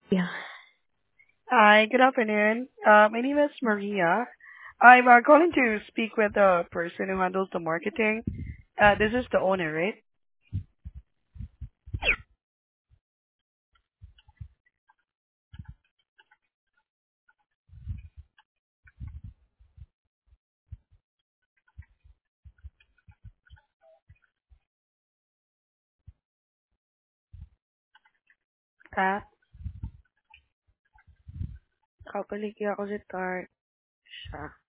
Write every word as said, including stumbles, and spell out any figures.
Yeah. Hi, good afternoon. Uh, my name is Maria. I'm uh, calling to speak with the person who handles the marketing. Uh, this is the owner, right? Ah, kapaliki ako si Tar. Siya.